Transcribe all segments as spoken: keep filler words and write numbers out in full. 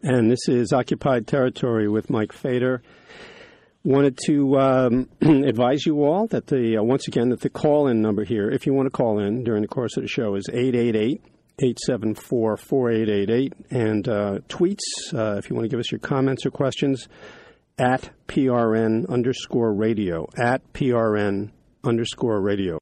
And this is Occupied Territory with Mike Feder. Wanted to um, advise you all that the uh, once again that the call-in number here, if you want to call in during the course of the show, is eight eight eight, eight seven four, four eight eight eight. And uh, tweets, uh, if you want to give us your comments or questions, at PRN underscore radio, at PRN underscore radio.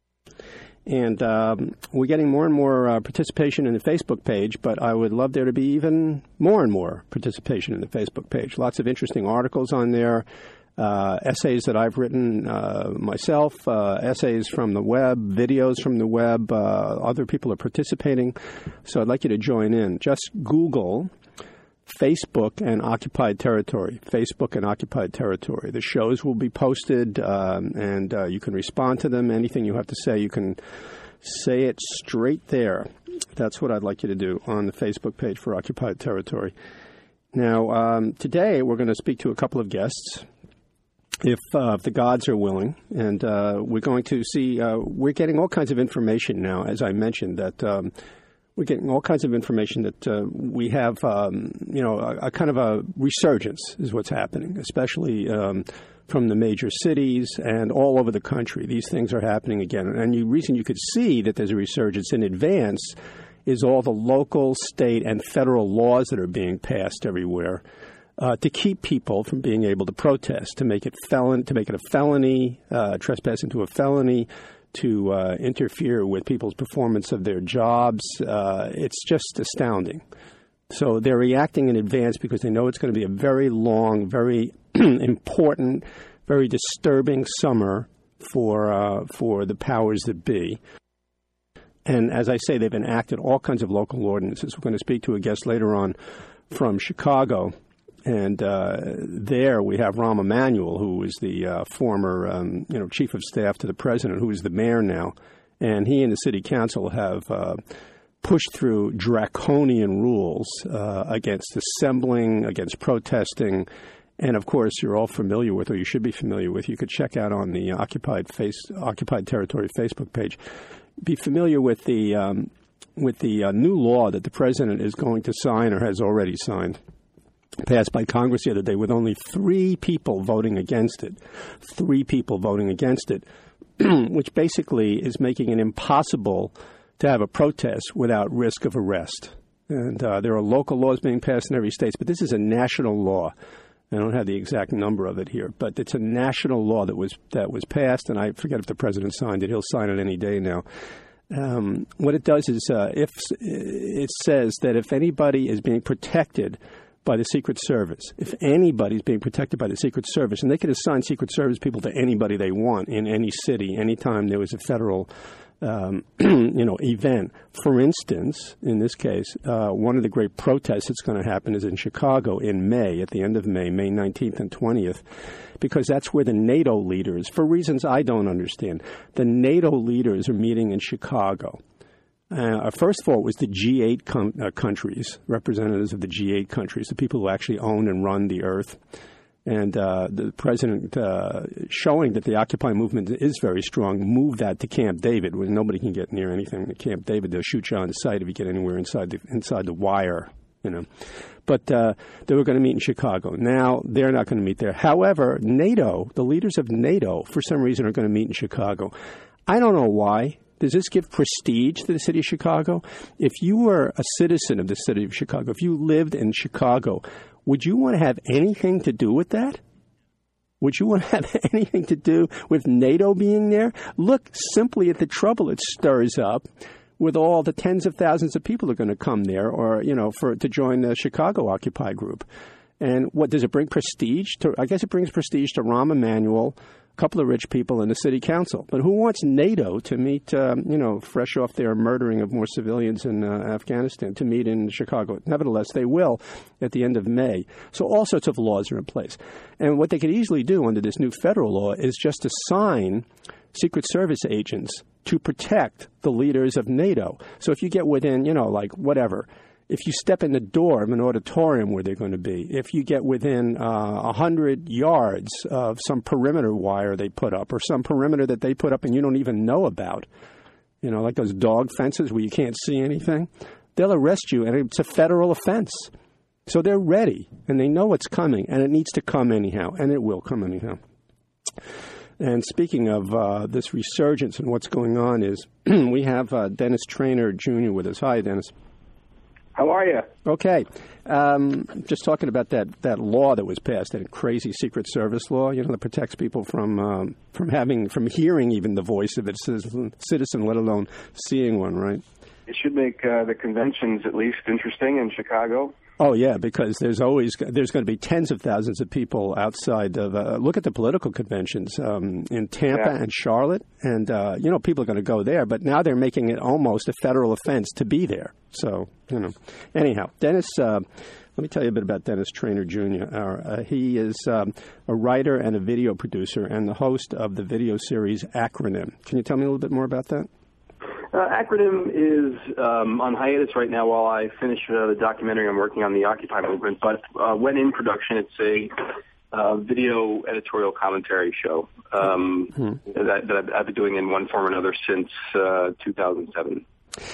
And um, we're getting more and more uh, participation in the Facebook page, but I would love there to be even more and more participation in the Facebook page. Lots of interesting articles on there, uh, essays that I've written uh, myself, uh, essays from the web, videos from the web. Uh, other people are participating, so I'd like you to join in. Just Google Facebook and Occupied Territory, Facebook and Occupied Territory. The shows will be posted, um, and uh, you can respond to them. Anything you have to say, you can say it straight there. That's what I'd like you to do on the Facebook page for Occupied Territory. Now, um, today we're going to speak to a couple of guests, if, uh, if the gods are willing, and uh, we're going to see, uh, we're getting all kinds of information now, as I mentioned, that um, we're getting all kinds of information that uh, we have, um, you know, a, a kind of a resurgence is what's happening, especially um, from the major cities and all over the country. These things are happening again. And the reason you could see that there's a resurgence in advance is all the local, state, and federal laws that are being passed everywhere uh, to keep people from being able to protest, to make it felon, to make it a felony, uh, trespass into a felony, to uh, interfere with people's performance of their jobs. Uh, it's just astounding. So they're reacting in advance because they know it's going to be a very long, very important, very disturbing summer for uh, for the powers that be. And as I say, they've enacted all kinds of local ordinances. We're going to speak to a guest later on from Chicago. And uh, there we have Rahm Emanuel, who is the uh, former, um, you know, chief of staff to the president, who is the mayor now. And he and the city council have uh, pushed through draconian rules uh, against assembling, against protesting. And, of course, you're all familiar with, or you should be familiar with, you could check out on the Occupied Face, Occupied Territory Facebook page, be familiar with the, um, with the uh, new law that the president is going to sign or has already signed, passed by Congress the other day, with only three people voting against it. Three people voting against it, which basically is making it impossible to have a protest without risk of arrest. And uh, there are local laws being passed in every state, but this is a national law. I don't have the exact number of it here, but it's a national law that was that was passed, and I forget if the president signed it. He'll sign it any day now. Um, what it does is uh, if it says that if anybody is being protected by the Secret Service, if anybody's being protected by the Secret Service, and they can assign Secret Service people to anybody they want in any city, anytime there was a federal, um, you know, event. For instance, in this case, uh, one of the great protests that's going to happen is in Chicago in May, at the end of May, May nineteenth and twentieth, because that's where the NATO leaders, for reasons I don't understand, the NATO leaders are meeting in Chicago. Uh, first of all, it was the G eight com- uh, countries, representatives of the G eight countries, the people who actually own and run the earth. And uh, the president, uh, showing that the Occupy movement is very strong, moved that to Camp David, where nobody can get near anything. At Camp David, they'll shoot you on sight if you get anywhere inside the inside the wire, you know. But uh, they were going to meet in Chicago. Now they're not going to meet there. However, NATO, the leaders of NATO, for some reason, are going to meet in Chicago. I don't know why. Does this give prestige to the city of Chicago? If you were a citizen of the city of Chicago, if you lived in Chicago, would you want to have anything to do with that? Would you want to have anything to do with NATO being there? Look simply at the trouble it stirs up with all the tens of thousands of people who are going to come there, or, you know, for to join the Chicago Occupy group. And what does it bring prestige to? I guess it brings prestige to Rahm Emanuel, a couple of rich people in the city council. But who wants NATO to meet, um, you know, fresh off their murdering of more civilians in uh, Afghanistan, to meet in Chicago? Nevertheless, they will at the end of May. So all sorts of laws are in place. And what they could easily do under this new federal law is just assign Secret Service agents to protect the leaders of NATO. So if you get within, you know, like whatever, if you step in the door of an auditorium where they're going to be, if you get within uh, one hundred yards of some perimeter wire they put up, or some perimeter that they put up and you don't even know about, you know, like those dog fences where you can't see anything, they'll arrest you, and it's a federal offense. So they're ready, and they know what's coming, and it needs to come anyhow, and it will come anyhow. And speaking of uh, this resurgence and what's going on is we have uh, Dennis Traynor Junior with us. Hi, Dennis. How are you? Okay. Um, just talking about that, that law that was passed, that crazy Secret Service law, you know, that protects people from um, from having from hearing even the voice of a citizen, citizen, let alone seeing one, right? It should make uh, the conventions at least interesting in Chicago. Oh, yeah, because there's always there's going to be tens of thousands of people outside of uh, look at the political conventions um, in Tampa yeah. and Charlotte. And, uh, you know, people are going to go there. But now they're making it almost a federal offense to be there. So, you know, anyhow, Dennis, uh, let me tell you a bit about Dennis Traynor Junior Uh, he is um, a writer and a video producer and the host of the video series Acronym. Can you tell me a little bit more about that? Uh, Acronym is um, on hiatus right now while I finish uh, the documentary I'm working on, the Occupy movement. But uh, when in production, it's a uh, video editorial commentary show um, mm-hmm. that, that I've, I've been doing in one form or another since uh, two thousand seven.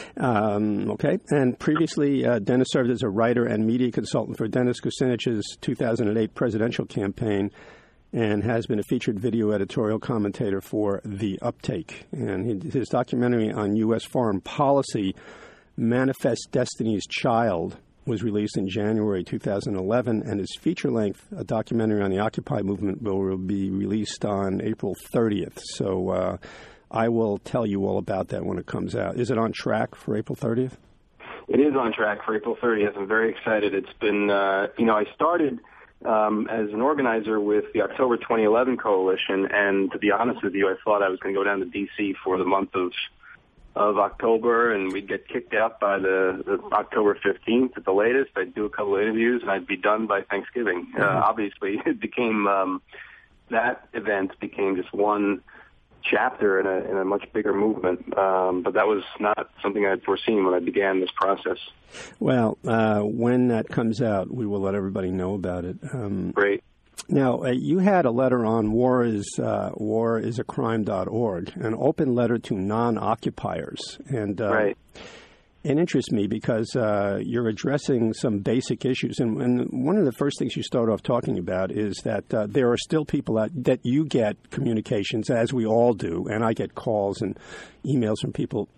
Um, okay. And previously, uh, Dennis served as a writer and media consultant for Dennis Kucinich's two thousand eight presidential campaign, and has been a featured video editorial commentator for The Uptake. And his documentary on U S foreign policy, Manifest Destiny's Child, was released in January two thousand eleven, and his feature-length a documentary on the Occupy movement will be released on April thirtieth. So uh, I will tell you all about that when it comes out. Is it on track for April thirtieth? It is on track for April thirtieth. I'm very excited. It's been, uh, you know, I started... Um, as an organizer with the October twenty eleven coalition, and to be honest with you, I thought I was going to go down to D C for the month of of October, and we'd get kicked out by the, the October fifteenth at the latest. I'd do a couple of interviews, and I'd be done by Thanksgiving. Mm-hmm. Uh, obviously, it became um, that event became just one chapter in a, in a much bigger movement, um, but that was not something I had foreseen when I began this process. Well, uh, when that comes out, we will let everybody know about it. Um, Great. Now, uh, you had a letter on war is, uh, war is a crime dot org, an open letter to non-occupiers. And uh, right. It interests me because uh, you're addressing some basic issues. And, and one of the first things you start off talking about is that uh, there are still people out, that you get communications, as we all do, and I get calls and emails from people.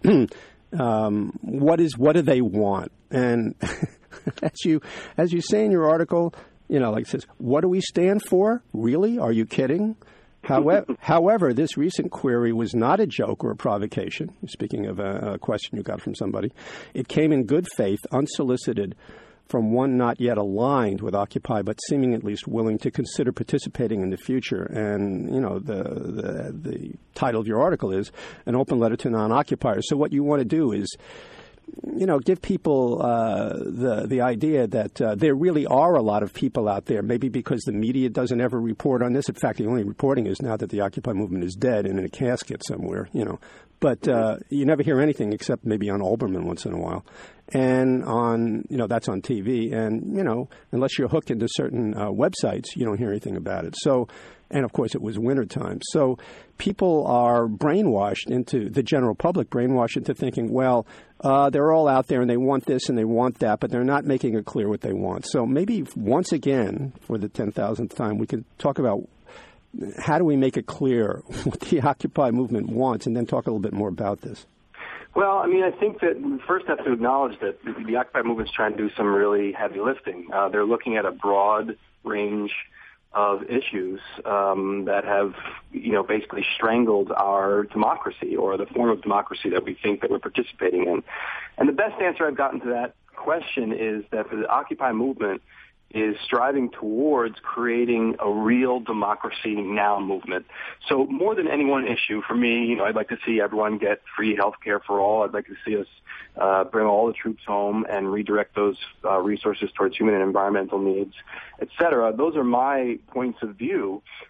um, what is what do they want? And as you as you say in your article, you know, like it says, what do we stand for? Really? Are you kidding? However, however, this recent query was not a joke or a provocation. Speaking of a, a question you got from somebody, it came in good faith, unsolicited, from one not yet aligned with Occupy, but seeming at least willing to consider participating in the future. And, you know, the the, the title of your article is An Open Letter to Non-Occupiers. So what you want to do is, you know, give people uh, the the idea that uh, there really are a lot of people out there, maybe because the media doesn't ever report on this. In fact, the only reporting is now that the Occupy movement is dead and in a casket somewhere, you know. But uh, you never hear anything except maybe on Olbermann once in a while. And on, you know, that's on T V. And, you know, unless you're hooked into certain uh, websites, you don't hear anything about it. So, and of course, it was wintertime. So people are brainwashed into, the general public brainwashed into thinking, well, uh, they're all out there and they want this and they want that, but they're not making it clear what they want. So maybe once again, for the ten thousandth time, we could talk about how do we make it clear what the Occupy movement wants, and then talk a little bit more about this. Well, I mean, I think that we first have to acknowledge that the Occupy movement's trying to do some really heavy lifting. Uh, they're looking at a broad range of issues um, that have, you know, basically strangled our democracy, or the form of democracy that we think that we're participating in. And the best answer I've gotten to that question is that the Occupy movement is striving towards creating a real democracy now movement. So more than any one issue, for me, you know, I'd like to see everyone get free health care for all. I'd like to see us uh, bring all the troops home and redirect those uh, resources towards human and environmental needs, et cetera. Those are my points of view.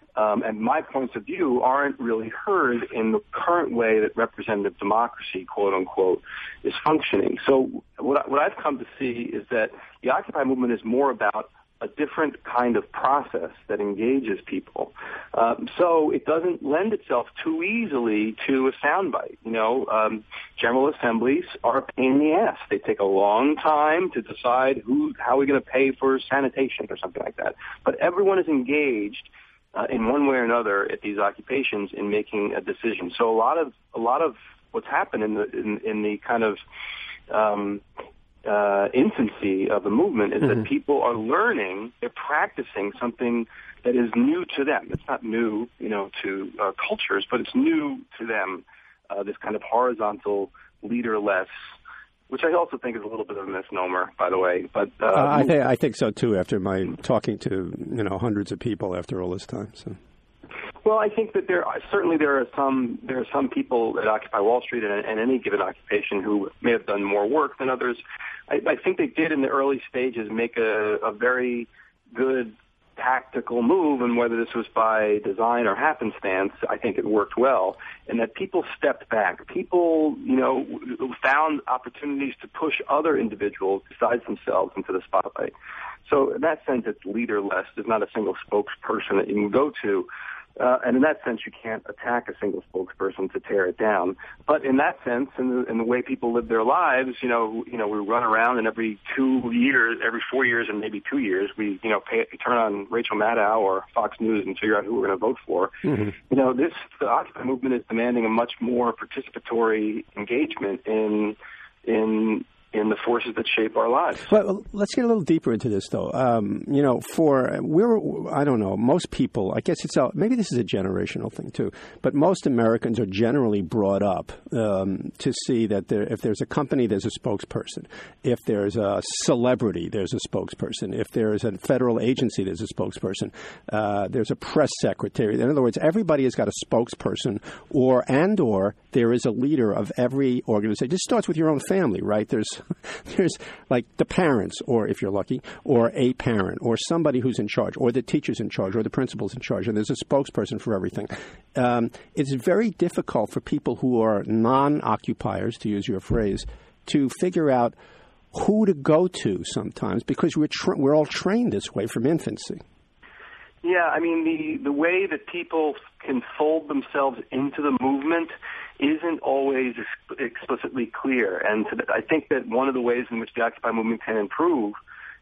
Um, and my points of view aren't really heard in the current way that representative democracy, quote unquote, is functioning. So what, I, what I've come to see is that the Occupy movement is more about a different kind of process that engages people. Um, so it doesn't lend itself too easily to a soundbite. You know, um, General Assemblies are a pain in the ass. They take a long time to decide who, how we're going to pay for sanitation or something like that. But everyone is engaged uh, in one way or another at these occupations in making a decision. So a lot of a lot of what's happened in the in, in the kind of um, Uh, infancy of the movement is mm-hmm. that people are learning, they're practicing something that is new to them. It's not new, you know, to uh, cultures, but it's new to them, uh, this kind of horizontal, leaderless, which I also think is a little bit of a misnomer, by the way. But uh, uh, I, th- I think so, too, after my talking to, you know, hundreds of people after all this time, so... Well, I think that there are, certainly there are some there are some people at Occupy Wall Street and, and any given occupation who may have done more work than others. I, I think they did in the early stages make a, a very good tactical move, and whether this was by design or happenstance, I think it worked well. And that people stepped back. People, you know, found opportunities to push other individuals besides themselves into the spotlight. So in that sense, it's leaderless. There's not a single spokesperson that you can go to. Uh, and in that sense, you can't attack a single spokesperson to tear it down. But in that sense, in the, in the way people live their lives, you know, you know, we run around, and every two years, every four years, and maybe two years, we, you know, pay, turn on Rachel Maddow or Fox News and figure out who we're going to vote for. Mm-hmm. You know, this the Occupy movement is demanding a much more participatory engagement in in. in the forces that shape our lives. Well, let's get a little deeper into this, though. Um, you know, for we're, I don't know, most people, I guess it's a, maybe this is a generational thing too, but most Americans are generally brought up um, to see that there, if there's a company, there's a spokesperson. If there's a celebrity, there's a spokesperson. If there's a federal agency, there's a spokesperson. Uh, there's a press secretary. In other words, everybody has got a spokesperson, or and or there is a leader of every organization. It just starts with your own family, right? There's There's like the parents, or if you're lucky, or a parent, or somebody who's in charge, or the teacher's in charge, or the principal's in charge, and there's a spokesperson for everything. Um, it's very difficult for people who are non-occupiers, to use your phrase, to figure out who to go to sometimes, because we're tra- we're all trained this way from infancy. Yeah, I mean, the, the way that people can fold themselves into the movement isn't always ex- explicitly clear. And to the, I think that one of the ways in which the Occupy movement can improve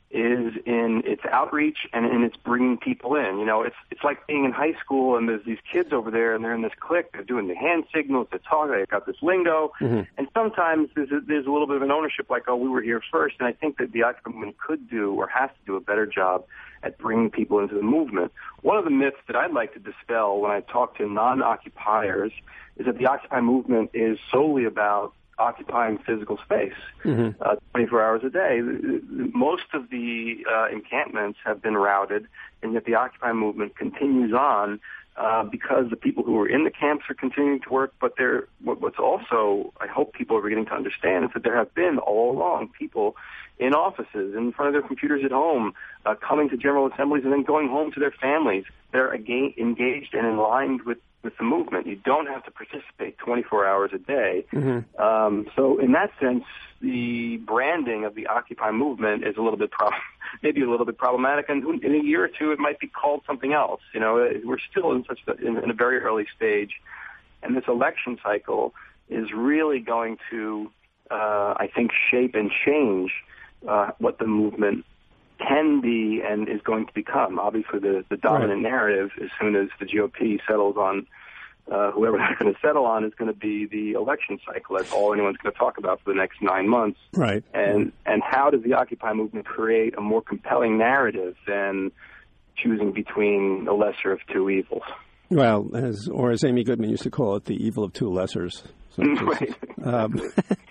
is in its outreach and in its bringing people in. You know, it's it's like being in high school and there's these kids over there and they're in this clique, they're doing the hand signals, they're talking, they've got this lingo. Mm-hmm. And sometimes there's a, there's a little bit of an ownership like, oh, we were here first. And I think that the Occupy movement could do or has to do a better job at bringing people into the movement. One of the myths that I'd like to dispel when I talk to non-occupiers is that the Occupy movement is solely about occupying physical space mm-hmm. uh, twenty-four hours a day. Most of the uh, encampments have been routed, and yet the Occupy movement continues on uh, because the people who are in the camps are continuing to work. But there, what's also, I hope people are beginning to understand, is that there have been all along people in offices, in front of their computers at home, uh, coming to General Assemblies and then going home to their families. They're again engaged and aligned with with the movement. You don't have to participate twenty-four hours a day. Mm-hmm. Um, so in that sense, the branding of the Occupy movement is a little bit pro- maybe a little bit problematic, and in a year or two it might be called something else. You know, we're still in such a, in, in a very early stage, and this election cycle is really going to, uh, I think, shape and change uh, what the movement can be and is going to become. Obviously, the, the dominant right. narrative, as soon as the G O P settles on uh, whoever they're going to settle on, is going to be the election cycle. That's all anyone's going to talk about for the next nine months. Right. And and how does the Occupy movement create a more compelling narrative than choosing between the lesser of two evils? Well, as or as Amy Goodman used to call it, the evil of two lessers. So right. um,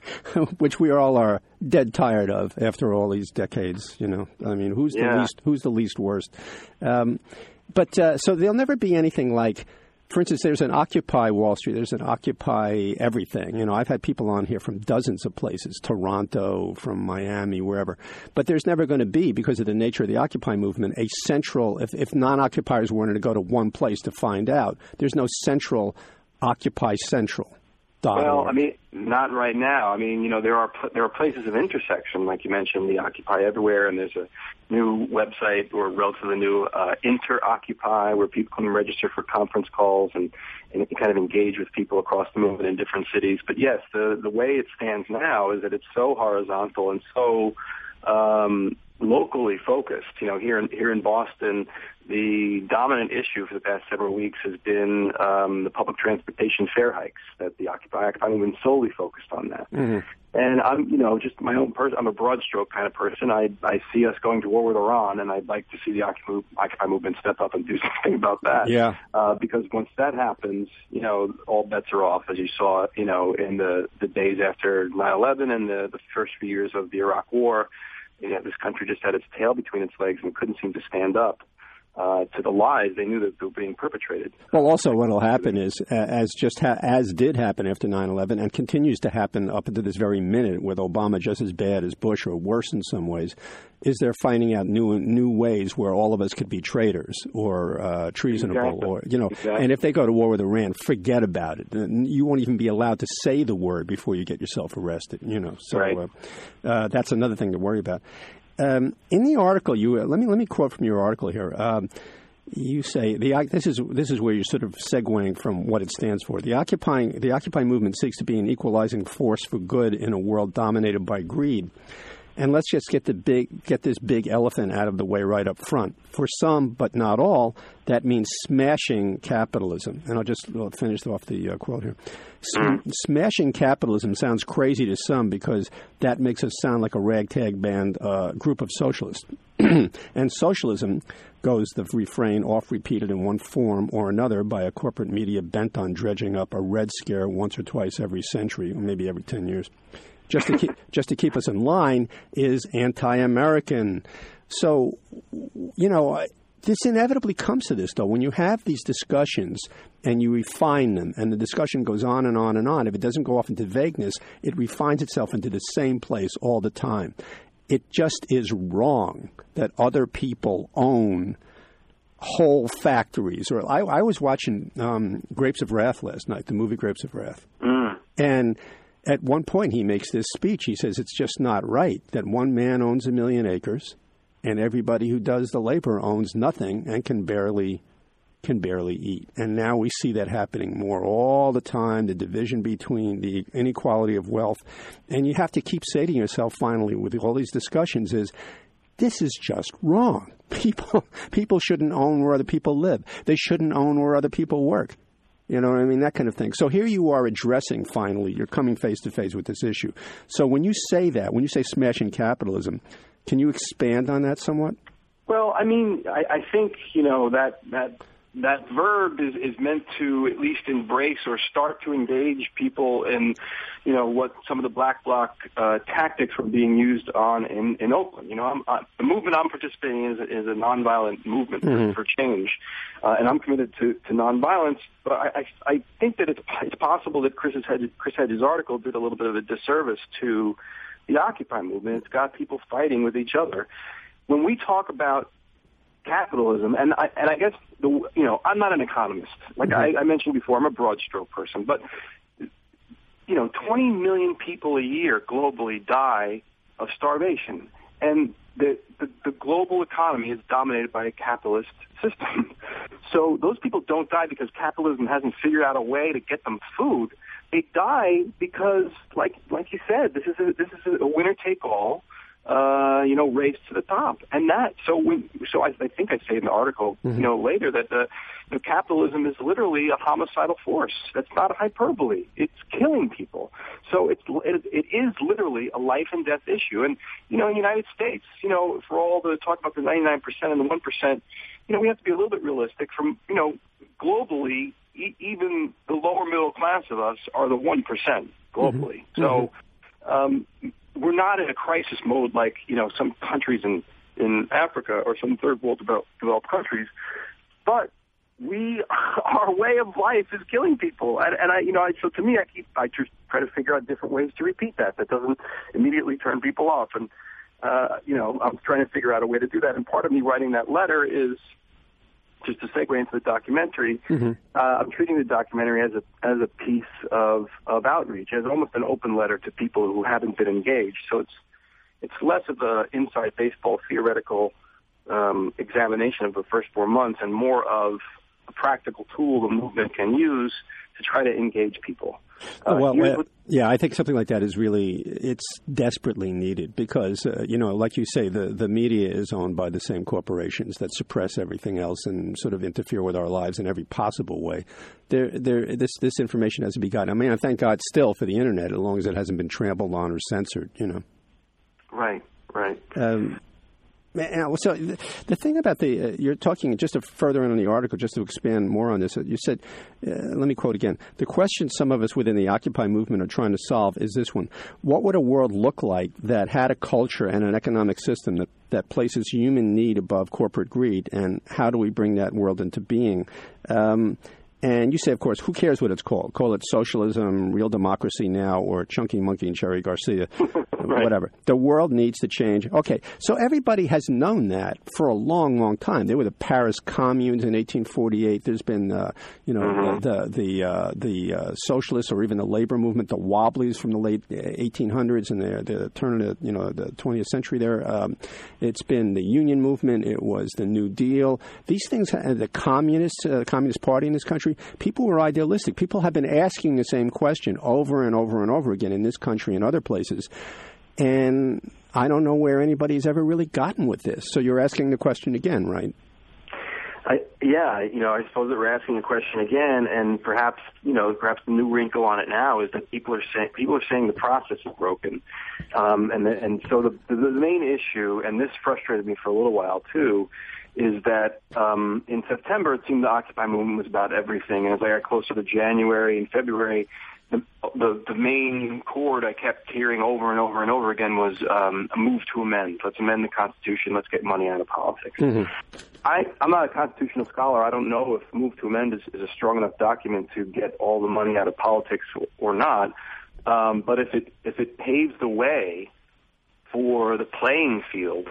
which we all are dead tired of after all these decades. You know, I mean, who's yeah. the least? Who's the least worst? Um, but uh, so there'll never be anything like for instance, there's an Occupy Wall Street. There's an Occupy everything. You know, I've had people on here from dozens of places, Toronto, from Miami, wherever. But there's never going to be, because of the nature of the Occupy movement, a central, if, if non-occupiers wanted to go to one place to find out, there's no central Occupy Central. Well, I mean, not right now. I mean, you know, there are there are places of intersection, like you mentioned, the Occupy Everywhere, and there's a new website, or relatively new, uh, Inter-Occupy, where people can register for conference calls and, and kind of engage with people across the movement in different cities. But yes, the the way it stands now is that it's so horizontal and so um, locally focused. You know, here in here in Boston, the dominant issue for the past several weeks has been um, the public transportation fare hikes that the Occupy Occupy movement solely focused on that. Mm-hmm. And I'm, you know, just my own person. I'm a broad stroke kind of person. I I see us going to war with Iran, and I'd like to see the Occupy, Occupy movement step up and do something about that. Yeah. Uh, because once that happens, you know, all bets are off, as you saw, you know, in the the days after nine eleven and the the first few years of the Iraq War. You know, this country just had its tail between its legs and couldn't seem to stand up Uh, to the lies they knew that they were being perpetrated. Well, also what will happen is, uh, as just ha- as did happen after nine eleven and continues to happen up until this very minute, with Obama just as bad as Bush or worse in some ways, is they're finding out new new ways where all of us could be traitors or uh, treasonable, exactly. or you know. Exactly. And if they go to war with Iran, forget about it. You won't even be allowed to say the word before you get yourself arrested. You know, so right. uh, uh, that's another thing to worry about. Um, in the article, you uh, let me let me quote from your article here. Um, you say the this is this is where you're sort of segueing from what it stands for. The occupying the Occupy movement seeks to be an equalizing force for good in a world dominated by greed. And let's just get the big get this big elephant out of the way right up front. For some, but not all, that means smashing capitalism. And I'll just I'll finish off the uh, quote here. Sm- smashing capitalism sounds crazy to some because that makes us sound like a ragtag band uh, group of socialists. And socialism, goes the refrain oft repeated in one form or another by a corporate media bent on dredging up a Red Scare once or twice every century, or maybe every ten years. Just to keep just to keep us in line, is anti-American. So, you know, this inevitably comes to this, though. When you have these discussions and you refine them, and the discussion goes on and on and on, if it doesn't go off into vagueness, it refines itself into the same place all the time. It just is wrong that other people own whole factories. Or I, I was watching um, Grapes of Wrath last night, the movie Grapes of Wrath, mm. and at one point, he makes this speech. He says it's just not right that one man owns a million acres and everybody who does the labor owns nothing and can barely can barely eat. And now we see that happening more all the time, the division between the inequality of wealth. And you have to keep saying to yourself, finally, with all these discussions, is this is just wrong. People, people shouldn't own where other people live. They shouldn't own where other people work. You know what I mean? That kind of thing. So here you are addressing, finally, you're coming face to face with this issue. So when you say that, when you say smashing capitalism, can you expand on that somewhat? Well, I mean, I, I think, you know, that that that verb is, is meant to at least embrace or start to engage people in, you know, what some of the black bloc uh, tactics were being used on in, in Oakland. You know, I'm, uh, the movement I'm participating in is, is a nonviolent movement mm-hmm. for, for change, uh, and I'm committed to, to nonviolence. But I, I, I think that it's, it's possible that Chris Hedges, Chris Hedges' article did a little bit of a disservice to the Occupy movement. It's got people fighting with each other. When we talk about capitalism, and I, and I guess, the, you know, I'm not an economist. Like mm-hmm. I, I mentioned before, I'm a broad stroke person. But, you know, twenty million people a year globally die of starvation. And the, the, the global economy is dominated by a capitalist system. So those people don't die because capitalism hasn't figured out a way to get them food. They die because, like like you said, this is a, this is a winner-take-all Uh, you know, race to the top, and that. So, when, so I, I think I say in the article, mm-hmm. you know, later that the, the capitalism is literally a homicidal force. That's not a hyperbole. It's killing people. So it's it, it is literally a life and death issue. And you know, in the United States, you know, for all the talk about the ninety-nine percent and the one percent, you know, we have to be a little bit realistic. From you know, globally, e- even the lower middle class of us are the one percent globally. Mm-hmm. So. Um, We're not in a crisis mode like, you know, some countries in, in Africa or some third world developed, developed countries. But we, our way of life is killing people. And, and I, you know, I, so to me, I keep, I just try to figure out different ways to repeat that. That doesn't immediately turn people off. And, uh, you know, I'm trying to figure out a way to do that. And part of me writing that letter is, just to segue into the documentary, mm-hmm. uh, I'm treating the documentary as a, as a piece of, of outreach, as almost an open letter to people who haven't been engaged. So it's, it's less of an inside baseball theoretical um, examination of the first four months and more of a practical tool the movement can use to try to engage people. Uh, well, well yeah, I think something like that is really, it's desperately needed because, uh, you know, like you say, the, the media is owned by the same corporations that suppress everything else and sort of interfere with our lives in every possible way. There, there, this, this information has to be gotten. I mean, I thank God still for the Internet, as long as it hasn't been trampled on or censored, you know. Right, right. Um, So the thing about the, uh, you're talking just to further in on the article, just to expand more on this, you said, uh, let me quote again, the question some of us within the Occupy movement are trying to solve is this one. What would a world look like that had a culture and an economic system that, that places human need above corporate greed? And how do we bring that world into being? Um, And you say, of course, who cares what it's called? Call it socialism, real democracy now, or Chunky Monkey and Cherry Garcia, right. Whatever. The world needs to change. Okay, so everybody has known that for a long, long time. There were the Paris communes in eighteen forty-eight. There's been, uh, you know, mm-hmm. the the uh, the uh, socialists or even the labor movement, the Wobblies from the late eighteen hundreds and the, the turn of the, you know, the twentieth century there. Um, it's been the union movement. It was the New Deal. These things, uh, the communists, uh, the Communist Party in this country, people were idealistic. People have been asking the same question over and over and over again in this country and other places. And I don't know where anybody's ever really gotten with this. So you're asking the question again, right? I, yeah, you know, I suppose that we're asking the question again, and perhaps, you know, perhaps the new wrinkle on it now is that people are saying people are saying the process is broken, um, and the, and so the, the the main issue, and this frustrated me for a little while too, is that um, in September it seemed the Occupy movement was about everything, and as I got closer to January and February, the, the the main chord I kept hearing over and over and over again was um, a move to amend. Let's amend the Constitution. Let's get money out of politics. Mm-hmm. I, I'm not a constitutional scholar. I don't know if move to amend is, is a strong enough document to get all the money out of politics or, or not. Um, but if it if it paves the way for the playing field,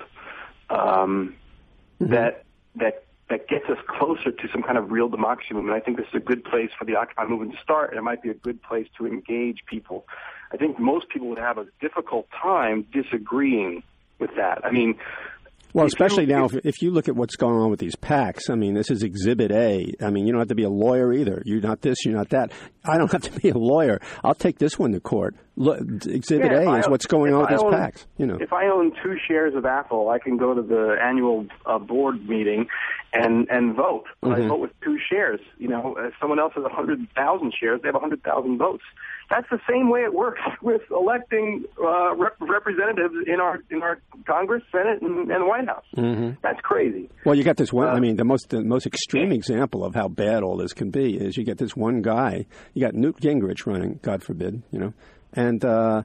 um, mm-hmm. that that that gets us closer to some kind of real democracy movement, I think this is a good place for the Occupy movement to start, and it might be a good place to engage people. I think most people would have a difficult time disagreeing with that. I mean, well, especially now, if, if you look at what's going on with these PACs, I mean, this is Exhibit A. I mean, you don't have to be a lawyer either. You're not this, you're not that. I don't have to be a lawyer. I'll take this one to court. Look, Exhibit yeah, A is own, what's going on with these own, PACs. You know, if I own two shares of Apple, I can go to the annual uh, board meeting and and vote. Mm-hmm. I vote with two shares. You know, if someone else has a hundred thousand shares, they have a hundred thousand votes. That's the same way it works with electing uh, rep- representatives in our in our Congress, Senate, and, and White House. Mm-hmm. That's crazy. Well, you got this one. Uh, I mean, the most the most extreme example of how bad all this can be is you get this one guy. You got Newt Gingrich running, God forbid, you know, and uh,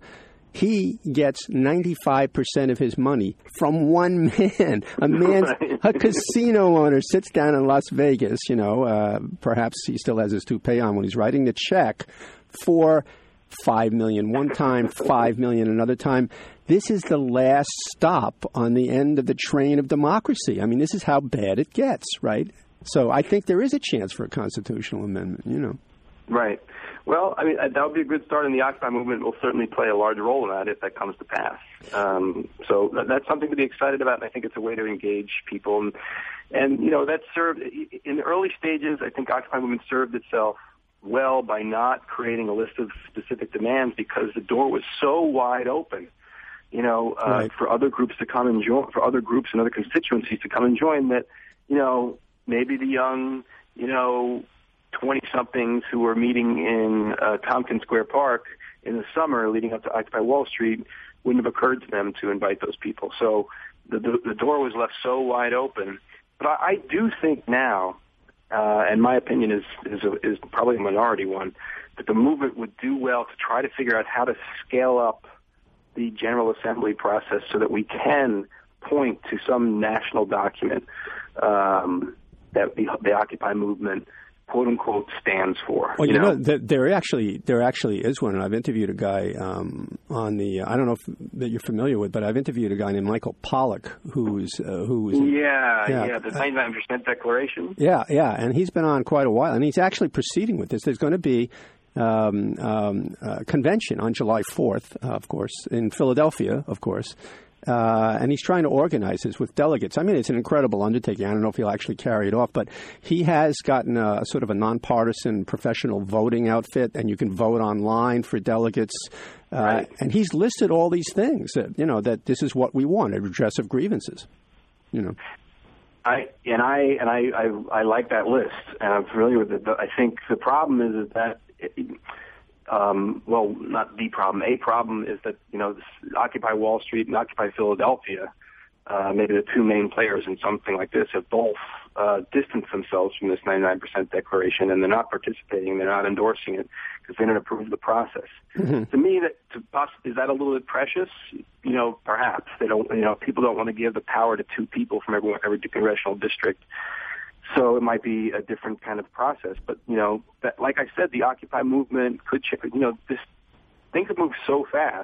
he gets ninety-five percent of his money from one man. A man, right. A casino owner, sits down in Las Vegas. You know, uh, perhaps he still has his toupee on when he's writing the check for five million dollars one time, five million dollars another time. This is the last stop on the end of the train of democracy. I mean, this is how bad it gets, right? So I think there is a chance for a constitutional amendment, you know. Right. Well, I mean, that would be a good start, and the Occupy movement will certainly play a large role in that if that comes to pass. Um, so that's something to be excited about, and I think it's a way to engage people. And, and you know, that served, in the early stages, I think Occupy movement served itself well by not creating a list of specific demands because the door was so wide open, you know, uh, right. for other groups to come and join, for other groups and other constituencies to come and join that, you know, maybe the young, you know, twenty-somethings who were meeting in uh, Tompkins Square Park in the summer leading up to Occupy Wall Street wouldn't have occurred to them to invite those people. So the, the, the door was left so wide open. But I, I do think now, Uh, and my opinion is is, a, is probably a minority one, that the movement would do well to try to figure out how to scale up the General Assembly process so that we can point to some national document um, that the, the Occupy movement, quote unquote, stands for. Well, you, you know, know there actually there actually is one, and I've interviewed a guy um, on the. I don't know if that you're familiar with, but I've interviewed a guy named Michael Pollack, who's uh, who's yeah, yeah yeah the ninety-nine percent Declaration. Yeah, yeah, and he's been on quite a while, and he's actually proceeding with this. There's going to be um, um, a convention on July fourth, uh, of course, in Philadelphia, of course. Uh, and he's trying to organize this with delegates. I mean, it's an incredible undertaking. I don't know if he'll actually carry it off, but he has gotten a, a sort of a nonpartisan professional voting outfit, and you can vote online for delegates. Uh, right. And he's listed all these things that, you know, that this is what we want, a redress of grievances, you know. I and I and I, I, I like that list, and I'm familiar with it. But I think the problem is, is that it, Um, well, not the problem. A problem is that, you know, this Occupy Wall Street and Occupy Philadelphia, uh, maybe the two main players in something like this, have both uh, distanced themselves from this ninety-nine percent declaration, and they're not participating, they're not endorsing it because they didn't approve the process. Mm-hmm. To me, that to us, is that a little bit precious? You know, perhaps they don't. You know, people don't want to give the power to two people from every every congressional district. So it might be a different kind of process. But, you know, that, like I said, the Occupy movement could, you know, this things have moved so fast,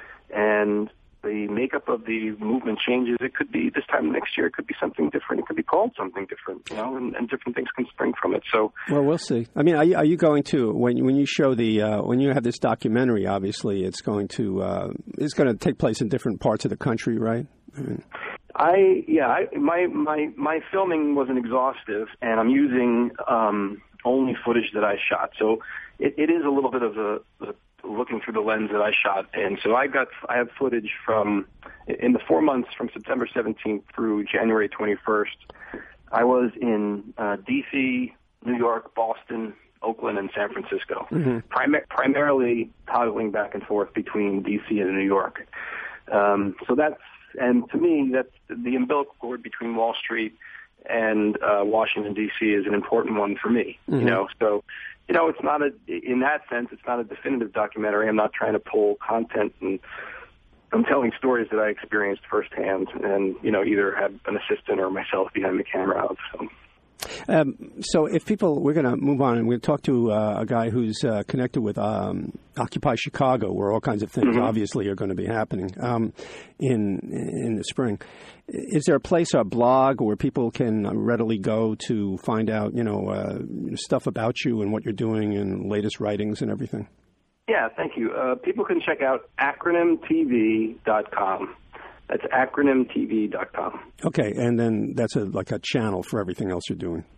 and the makeup of the movement changes. It could be this time next year, it could be something different. It could be called something different, you know, and, and different things can spring from it. So, well, we'll see. I mean, are you, are you going to, when when you show the, uh, when you have this documentary, obviously it's going to, uh, it's going to take place in different parts of the country, right? I mean, I yeah, I, my my my filming wasn't exhaustive, and I'm using um, only footage that I shot. So it, it is a little bit of a, a looking through the lens that I shot, and so I got I have footage from in the four months from September seventeenth through January twenty-first. I was in uh, D C, New York, Boston, Oakland, and San Francisco, mm-hmm. Prim- primarily toggling back and forth between D C and New York. Um, so that's And to me, that's the umbilical cord between Wall Street and uh, Washington, D C is an important one for me. Mm-hmm. You know, so, you know, it's not a, in that sense, it's not a definitive documentary. I'm not trying to pull content, and I'm telling stories that I experienced firsthand and, you know, either had an assistant or myself behind the camera of. So. Um, so if people, we're going to move on, and we'll talk to uh, a guy who's uh, connected with um, Occupy Chicago, where all kinds of things mm-hmm. obviously are going to be happening um, in in the spring. Is there a place, a blog, where people can readily go to find out, you know, uh, stuff about you and what you're doing and latest writings and everything? Yeah, thank you. Uh, people can check out acronym T V dot com. That's acronym T V dot com. Okay, and then that's a, like a channel for everything else you're doing.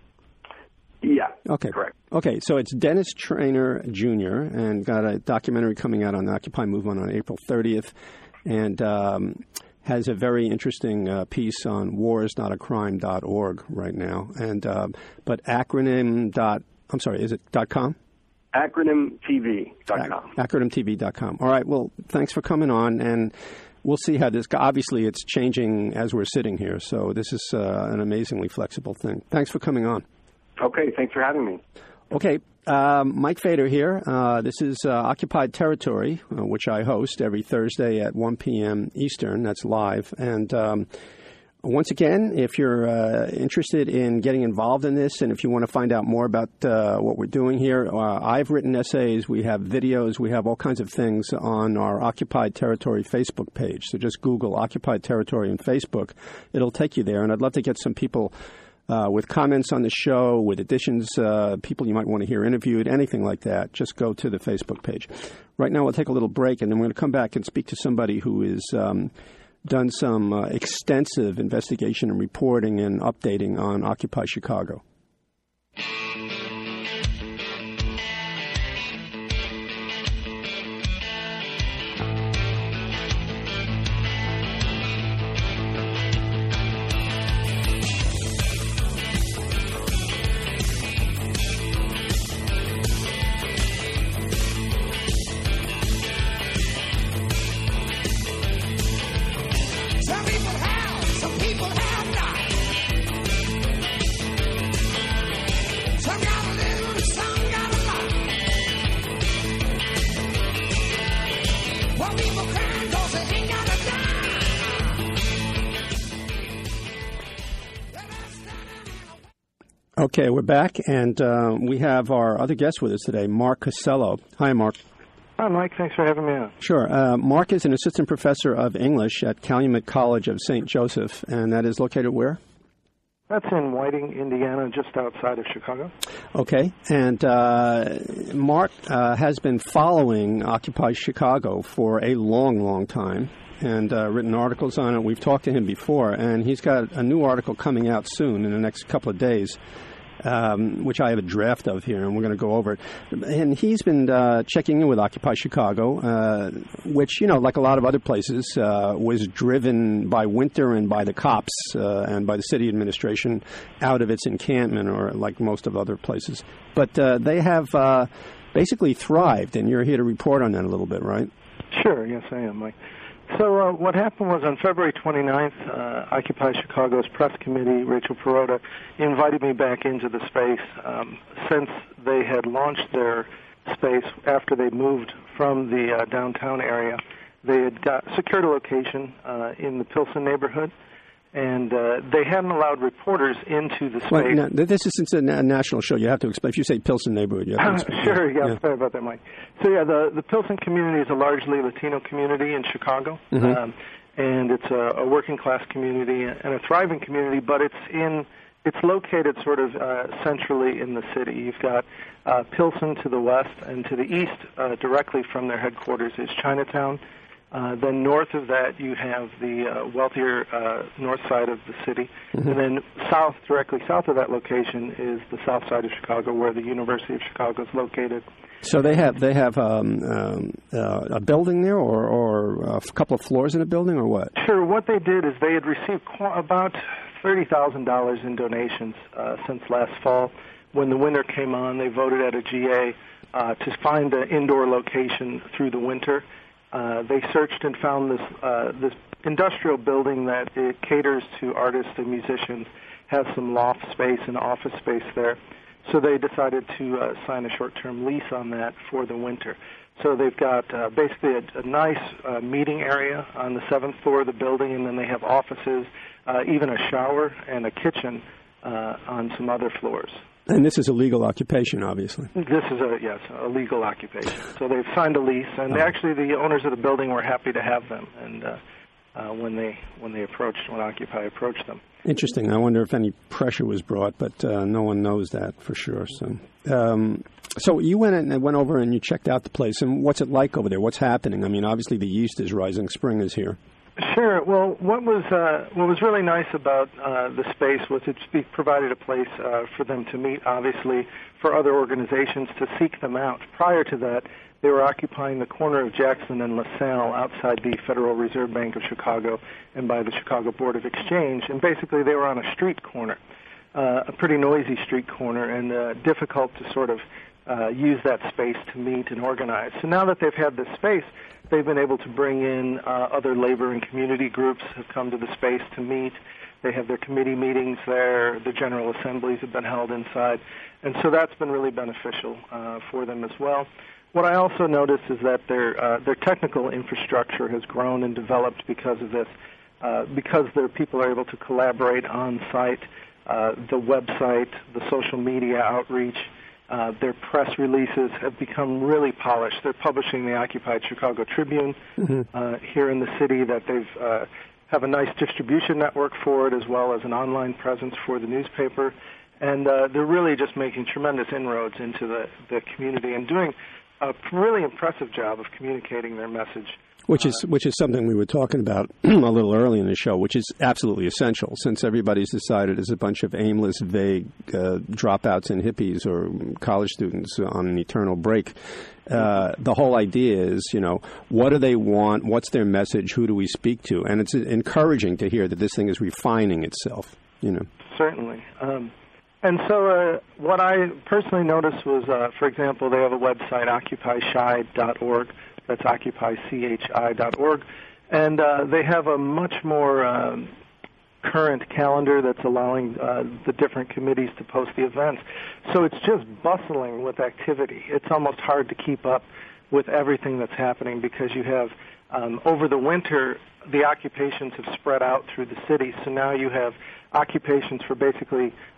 Yeah. Okay. Correct. Okay, so it's Dennis Traynor Junior and got a documentary coming out on the Occupy movement on April thirtieth, and um, has a very interesting uh, piece on wars not a crime dot org right now. And uh, but acronym dot I'm sorry, is it dot com? acronym T V dot com. acronym T V dot com. All right. Well, thanks for coming on, and we'll see how this. Obviously, it's changing as we're sitting here, so this is uh, an amazingly flexible thing. Thanks for coming on. Okay, thanks for having me. Okay, um, Mike Feder here. Uh, this is uh, Occupied Territory, uh, which I host every Thursday at one p.m. Eastern. That's live. And um, once again, if you're uh, interested in getting involved in this, and if you want to find out more about uh, what we're doing here, uh, I've written essays, we have videos, we have all kinds of things on our Occupied Territory Facebook page. So just Google Occupied Territory on Facebook. It'll take you there, and I'd love to get some people Uh, with comments on the show, with additions, uh, people you might want to hear interviewed, anything like that. Just go to the Facebook page. Right now, we'll take a little break, and then we're going to come back and speak to somebody who has um, done some uh, extensive investigation and reporting and updating on Occupy Chicago. Okay, we're back, and uh, we have our other guest with us today, Mark Costello. Hi, Mark. Hi, Mike. Thanks for having me on. Sure. Uh, Mark is an assistant professor of English at Calumet College of Saint Joseph, and that is located where? That's in Whiting, Indiana, just outside of Chicago. Okay. And uh, Mark uh, has been following Occupy Chicago for a long, long time and uh, written articles on it. We've talked to him before, and he's got a new article coming out soon in the next couple of days, um, which I have a draft of here, and we're going to go over it. And he's been uh, checking in with Occupy Chicago, uh, which, you know, like a lot of other places, uh, was driven by winter and by the cops uh, and by the city administration out of its encampment, or like most of other places. But uh, they have uh, basically thrived, and you're here to report on that a little bit, right? Sure, yes, I am, Mike. So uh, what happened was on February twenty-ninth, uh, Occupy Chicago's press committee, Rachel Perota, invited me back into the space um, since they had launched their space after they moved from the uh, downtown area. They had got secured a location uh, in the Pilsen neighborhood, and uh, they hadn't allowed reporters into the space. Well, now, this is since a na- national show. You have to explain. If you say Pilsen neighborhood, you have to explain. Uh, sure, yeah, yeah. sorry about that, Mike. So, yeah, the, the Pilsen community is a largely Latino community in Chicago, mm-hmm. um, and it's a, a working-class community and a thriving community, but it's in it's located sort of uh, centrally in the city. You've got uh, Pilsen to the west, and to the east, uh, directly from their headquarters, is Chinatown. Uh, then north of that, you have the uh, wealthier uh, north side of the city. Mm-hmm. And then south, directly south of that location, is the south side of Chicago, where the University of Chicago is located. So they have they have um, um, uh, a building there, or, or a couple of floors in a building, or what? Sure. What they did is they had received qu- about thirty thousand dollars in donations uh, since last fall. When the winter came on, they voted at a G A uh, to find an indoor location through the winter. Uh, they searched and found this uh, this industrial building that it caters to artists and musicians, has some loft space and office space there. So they decided to uh, sign a short-term lease on that for the winter. So they've got uh, basically a, a nice uh, meeting area on the seventh floor of the building, and then they have offices, uh, even a shower and a kitchen uh, on some other floors. And this is a legal occupation, obviously. This is a, yes, a legal occupation. So they've signed a lease, and oh. actually the owners of the building were happy to have them, and uh, uh, when they when they approached, when Occupy approached them. Interesting. I wonder if any pressure was brought, but uh, no one knows that for sure. So, um, so you went in and went over and you checked out the place, and what's it like over there? What's happening? I mean, obviously the yeast is rising, spring is here. Sure. Well, what was uh, what was really nice about uh, the space was it provided a place uh, for them to meet, obviously, for other organizations to seek them out. Prior to that, they were occupying the corner of Jackson and LaSalle outside the Federal Reserve Bank of Chicago and by the Chicago Board of Exchange, and basically they were on a street corner, uh, a pretty noisy street corner, and uh, difficult to sort of uh, use that space to meet and organize. So now that they've had this space, they've been able to bring in uh, other labor and community groups have come to the space to meet. They have their committee meetings there. The general assemblies have been held inside. And so that's been really beneficial uh, for them as well. What I also noticed is that their uh, their technical infrastructure has grown and developed because of this, uh, because their people are able to collaborate on site, uh, the website, the social media outreach. Uh, their press releases have become really polished. They're publishing the Occupied Chicago Tribune mm-hmm. uh, here in the city. That they've uh, have a nice distribution network for it, as well as an online presence for the newspaper. And uh, they're really just making tremendous inroads into the, the community and doing a really impressive job of communicating their message. Which is which is something we were talking about a little early in the show, which is absolutely essential since everybody's decided as a bunch of aimless, vague uh, dropouts and hippies or college students on an eternal break. Uh, the whole idea is, you know, what do they want? What's their message? Who do we speak to? And it's encouraging to hear that this thing is refining itself, you know. Certainly. Um, and so uh, what I personally noticed was, uh, for example, they have a website, occupy chi dot org. That's occupy chi dot org. And uh, they have a much more um, current calendar that's allowing uh, the different committees to post the events. So it's just bustling with activity. It's almost hard to keep up with everything that's happening because you have, um, over the winter, the occupations have spread out through the city. So now you have occupations for basically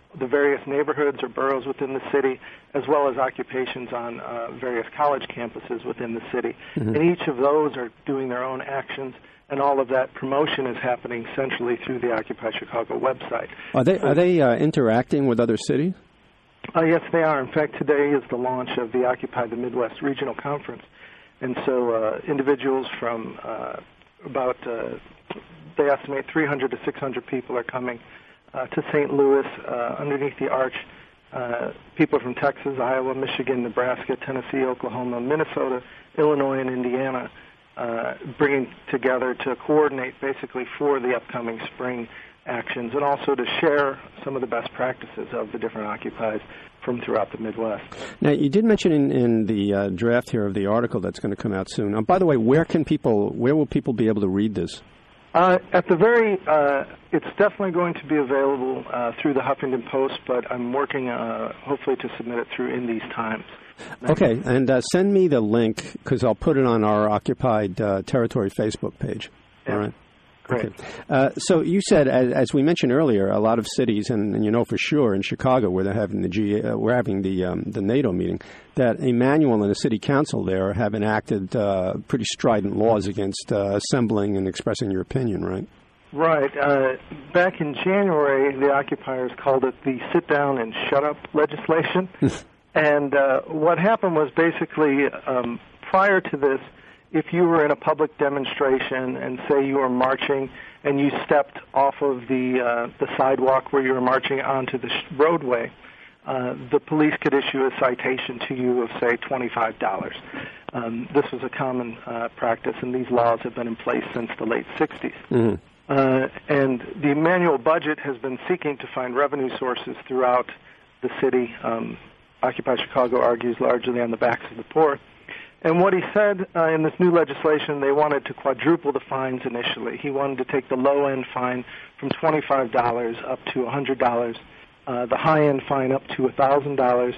the various neighborhoods or boroughs within the city, as well as occupations on uh, various college campuses within the city. Mm-hmm. And each of those are doing their own actions, and all of that promotion is happening centrally through the Occupy Chicago website. Are they, are they uh, interacting with other cities? Uh, yes, they are. In fact, today is the launch of the Occupy the Midwest Regional Conference. And so uh, individuals from uh, about, uh, they estimate three hundred to six hundred people are coming uh, to Saint Louis uh, underneath the arch. Uh, people from Texas, Iowa, Michigan, Nebraska, Tennessee, Oklahoma, Minnesota, Illinois, and Indiana uh, bringing together to coordinate basically for the upcoming spring actions, and also to share some of the best practices of the different occupies from throughout the Midwest. Now, you did mention in, in the uh, draft here of the article that's going to come out soon. Um, by the way, where can people, where will people be able to read this? Uh, at the very, uh, it's definitely going to be available uh, through the Huffington Post, but I'm working uh, hopefully to submit it through In These Times. Okay, and uh, send me the link because I'll put it on our Occupied uh, Territory Facebook page. Yeah. All right. Great. Okay. Uh, so you said, as, as we mentioned earlier, a lot of cities, and, and you know for sure in Chicago, where they're having the G, uh, we're having the um, the NATO meeting, that Emanuel and the city council there have enacted uh, pretty strident laws against uh, assembling and expressing your opinion, right? Right. Uh, back in January, the occupiers called it the sit down and shut up legislation. And uh, what happened was basically um, prior to this, if you were in a public demonstration and say you were marching and you stepped off of the uh, the sidewalk where you were marching onto the sh- roadway, uh, the police could issue a citation to you of, say, twenty-five dollars. Um, this was a common uh, practice, and these laws have been in place since the late sixties. Mm-hmm. Uh, and the Emanuel budget has been seeking to find revenue sources throughout the city. Um, Occupy Chicago argues largely on the backs of the poor. And what he said uh, in this new legislation, they wanted to quadruple the fines initially. He wanted to take the low-end fine from twenty-five dollars up to one hundred dollars, uh, the high-end fine up to one thousand dollars.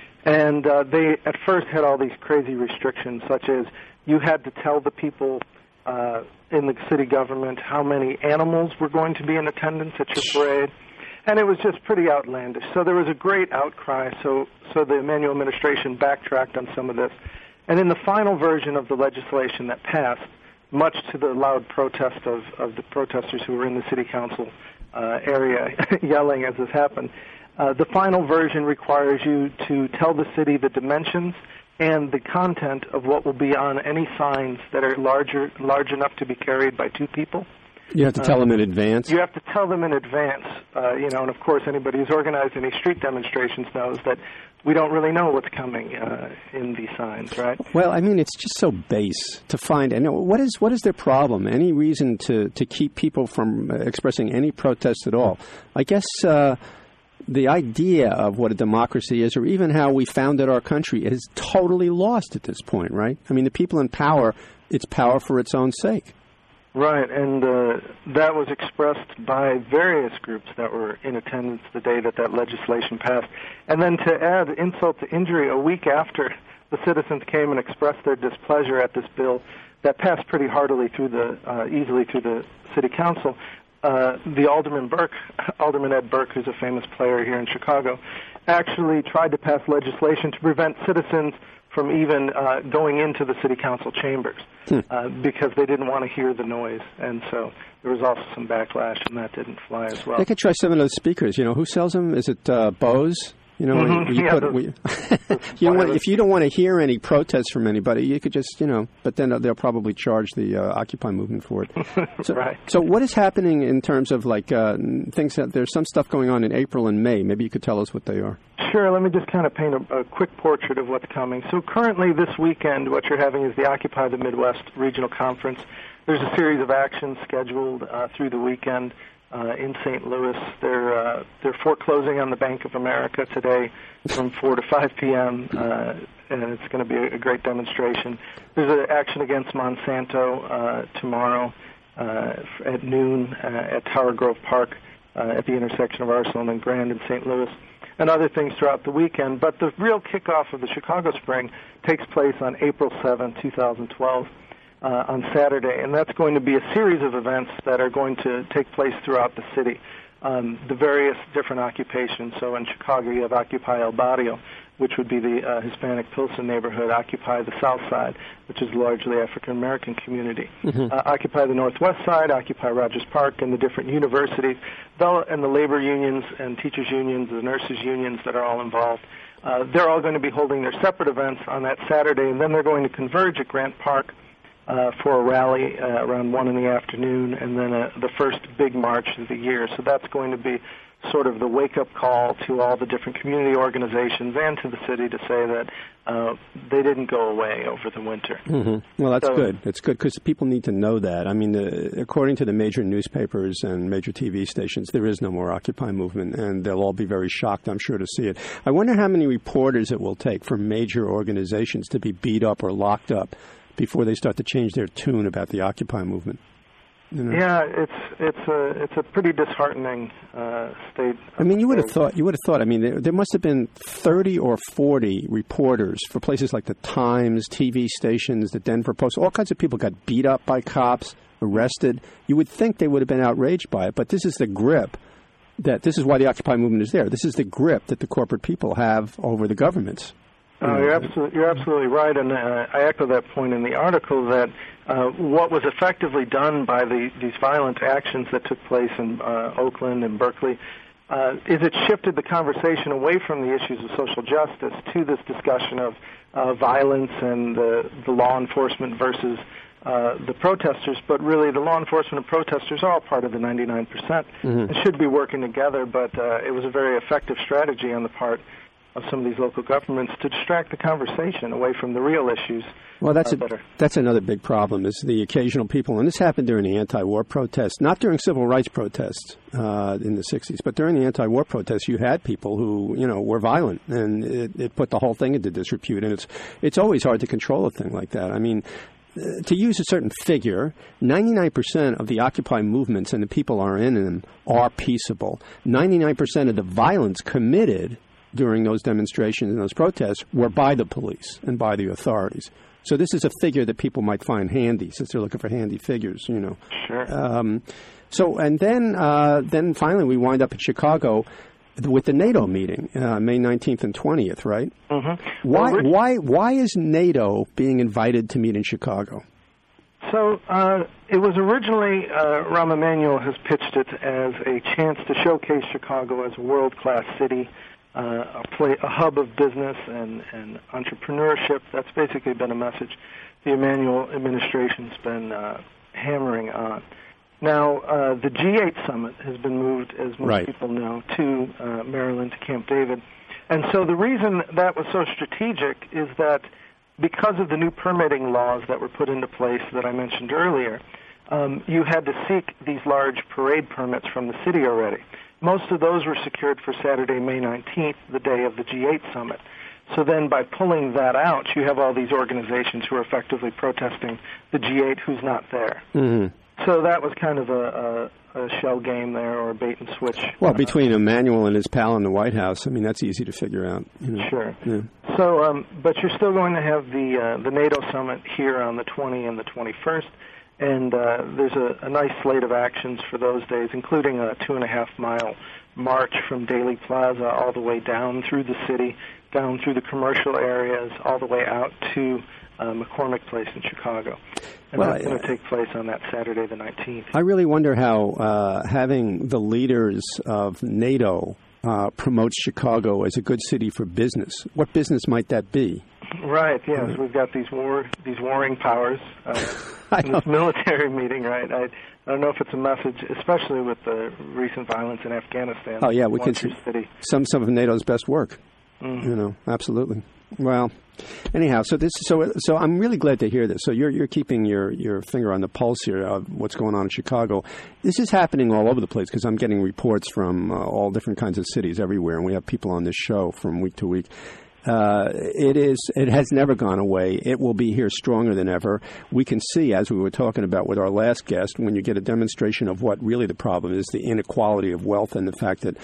And uh, they at first had all these crazy restrictions, such as you had to tell the people uh, in the city government how many animals were going to be in attendance at your parade. And it was just pretty outlandish. So there was a great outcry, so, so the Emanuel administration backtracked on some of this. And in the final version of the legislation that passed, much to the loud protest of, of the protesters who were in the city council uh, area yelling as this happened, uh, the final version requires you to tell the city the dimensions and the content of what will be on any signs that are larger, large enough to be carried by two people. You have to tell uh, them in advance? You have to tell them in advance, uh, you know, and of course anybody who's organized any street demonstrations knows that we don't really know what's coming uh, in these signs, right? Well, I mean, it's just so base to find. And what is what is their problem? Any reason to, to keep people from expressing any protest at all? I guess uh, the idea of what a democracy is, or even how we founded our country, is totally lost at this point, right? I mean, the people in power, it's power for its own sake. Right, and uh, that was expressed by various groups that were in attendance the day that that legislation passed. And then to add insult to injury, a week after the citizens came and expressed their displeasure at this bill that passed pretty heartily through the, uh, easily through the city council, uh, the Alderman Burke, Alderman Ed Burke, who's a famous player here in Chicago, actually tried to pass legislation to prevent citizens from even uh, going into the city council chambers hmm. uh, because they didn't want to hear the noise. And so there was also some backlash, and that didn't fly as well. They could try some of those speakers. You know, who sells them? Is it uh, Bose? You know, mm-hmm. you yeah, put, the, we, you know, if you don't want to hear any protests from anybody, you could just, you know, but then they'll probably charge the uh, Occupy movement for it. So, right. So what is happening in terms of, like, uh, things that there's some stuff going on in April and May. Maybe you could tell us what they are. Sure. Let me just kind of paint a, a quick portrait of what's coming. So currently this weekend, what you're having is the Occupy the Midwest Regional Conference. There's a series of actions scheduled uh, through the weekend. Uh, in Saint Louis, they're uh, they're foreclosing on the Bank of America today from four to five p.m. Uh, and it's going to be a, a great demonstration. There's an action against Monsanto uh, tomorrow uh, at noon uh, at Tower Grove Park uh, at the intersection of Arsenal and Grand in Saint Louis, and other things throughout the weekend. But the real kickoff of the Chicago Spring takes place on April seventh, twenty twelve. Uh, on Saturday, and that's going to be a series of events that are going to take place throughout the city. um, the various different occupations. So in Chicago, you have Occupy El Barrio, which would be the uh, Hispanic Pilsen neighborhood, Occupy the South Side, which is largely African-American community, mm-hmm. uh, Occupy the Northwest Side, Occupy Rogers Park, and the different universities, and the labor unions and teachers unions, the nurses unions that are all involved. Uh, they're all going to be holding their separate events on that Saturday, and then they're going to converge at Grant Park uh, for a rally uh, around one in the afternoon, and then uh, the first big march of the year. So that's going to be sort of the wake-up call to all the different community organizations and to the city to say that uh, they didn't go away over the winter. Mm-hmm. Well, that's so, good. That's good because people need to know that. I mean, the, according to the major newspapers and major T V stations, there is no more Occupy movement, and they'll all be very shocked, I'm sure, to see it. I wonder how many reporters it will take for major organizations to be beat up or locked up before they start to change their tune about the Occupy movement. You know? Yeah, it's it's a it's a pretty disheartening uh, state. I mean, you would have thought you would have thought. I mean, there, there must have been thirty or forty reporters for places like the Times, T V stations, the Denver Post. All kinds of people got beat up by cops, arrested. You would think they would have been outraged by it, but this is the grip that this is why the Occupy movement is there. This is the grip that the corporate people have over the governments. Uh, you're absolutely you're absolutely right, and uh, I echo that point in the article that uh, what was effectively done by the, these violent actions that took place in uh, Oakland and Berkeley uh, is it shifted the conversation away from the issues of social justice to this discussion of uh, violence and the, the law enforcement versus uh, the protesters. But really, the law enforcement and protesters are all part of the ninety-nine percent mm-hmm. and should be working together. But uh, it was a very effective strategy on the part of some of these local governments to distract the conversation away from the real issues. Well, that's uh, a, that are, that's another big problem is the occasional people, and this happened during the anti-war protests, not during civil rights protests uh, in the sixties, but during the anti-war protests, you had people who, you know, were violent, and it, it put the whole thing into disrepute, and it's it's always hard to control a thing like that. I mean, uh, to use a certain figure, ninety-nine percent of the Occupy movements and the people are in them are peaceable. ninety-nine percent of the violence committed during those demonstrations and those protests were by the police and by the authorities. So this is a figure that people might find handy since they're looking for handy figures, you know. Sure. Um, so, and then uh, then finally we wind up in Chicago with the NATO meeting, uh, May nineteenth and twentieth, right? Mm-hmm. Why, well, why, why is NATO being invited to meet in Chicago? So uh, it was originally, uh, Rahm Emanuel has pitched it as a chance to showcase Chicago as a world-class city, Uh, a, play, a hub of business and, and entrepreneurship. That's basically been a message the Emanuel administration's been uh, hammering on. Now, uh, the G eight summit has been moved, as most right. people know, to uh, Maryland, to Camp David. And so the reason that was so strategic is that because of the new permitting laws that were put into place that I mentioned earlier, um, you had to seek these large parade permits from the city already. Most of those were secured for Saturday, May nineteenth, the day of the G eight summit. So then by pulling that out, you have all these organizations who are effectively protesting the G eight who's not there. Mm-hmm. So that was kind of a, a, a shell game there, or a bait and switch. Well, between Emanuel and his pal in the White House, I mean, that's easy to figure out. You know? Sure. Yeah. So, um, but you're still going to have the uh, the NATO summit here on the twentieth and the twenty-first. And uh, there's a, a nice slate of actions for those days, including a two-and-a-half-mile march from Daley Plaza all the way down through the city, down through the commercial areas, all the way out to uh, McCormick Place in Chicago. And well, that's going to take place on that Saturday the nineteenth. I really wonder how uh, having the leaders of NATO uh, promotes Chicago as a good city for business. What business might that be? Right, yes. We've got these war, these warring powers uh, in this military meeting, right? I, I don't know if it's a message, especially with the recent violence in Afghanistan. Oh, yeah, we can see city. some some of NATO's best work. Mm-hmm. You know, absolutely. Well, anyhow, so this, so so I'm really glad to hear this. So you're you're keeping your, your finger on the pulse here of what's going on in Chicago. This is happening all over the place because I'm getting reports from uh, all different kinds of cities everywhere, and we have people on this show from week to week. Uh, it is. It has never gone away. It will be here stronger than ever. We can see, as we were talking about with our last guest, when you get a demonstration of what really the problem is, the inequality of wealth and the fact that